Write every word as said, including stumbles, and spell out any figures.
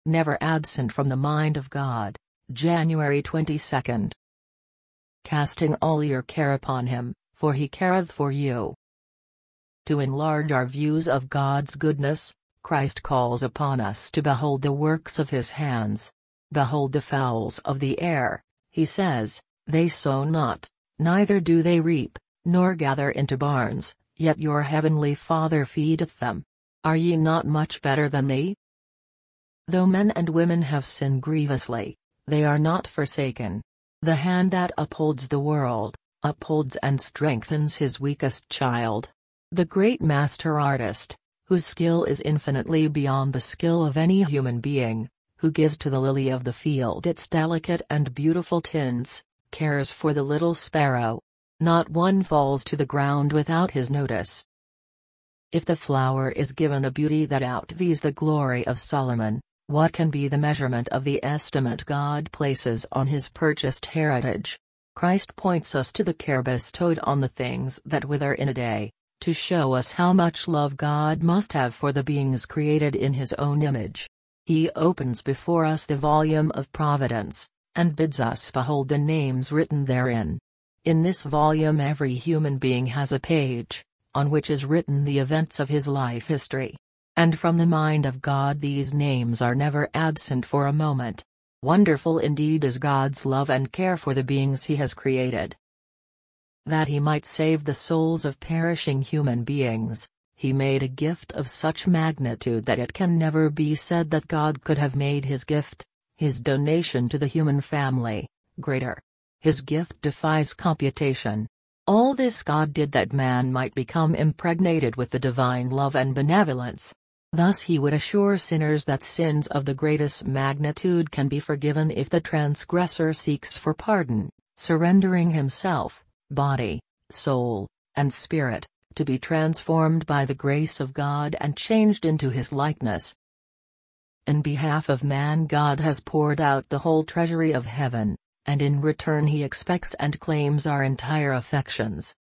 never absent from the mind of God. January twenty-second. Casting all your care upon him, for he careth for you. To enlarge our views of God's goodness, Christ calls upon us to behold the works of his hands. Behold the fowls of the air, he says, they sow not, neither do they reap, nor gather into barns, yet your heavenly Father feedeth them. Are ye not much better than they? Though men and women have sinned grievously, they are not forsaken. The hand that upholds the world, upholds and strengthens his weakest child. The great master artist, whose skill is infinitely beyond the skill of any human being, who gives to the lily of the field its delicate and beautiful tints, cares for the little sparrow. Not one falls to the ground without his notice. If the flower is given a beauty that outvies the glory of Solomon, what can be the measurement of the estimate God places on his purchased heritage? Christ points us to the care bestowed on the things that wither in a day, to show us how much love God must have for the beings created in his own image. He opens before us the volume of providence, and bids us behold the names written therein. In this volume every human being has a page, on which is written the events of his life history. And from the mind of God these names are never absent for a moment. Wonderful indeed is God's love and care for the beings he has created. That he might save the souls of perishing human beings, he made a gift of such magnitude that it can never be said that God could have made his gift, his donation to the human family, greater. His gift defies computation. All this God did that man might become impregnated with the divine love and benevolence. Thus he would assure sinners that sins of the greatest magnitude can be forgiven if the transgressor seeks for pardon, surrendering himself, body, soul, and spirit, to be transformed by the grace of God and changed into his likeness. In behalf of man God has poured out the whole treasury of heaven, and in return he expects and claims our entire affections.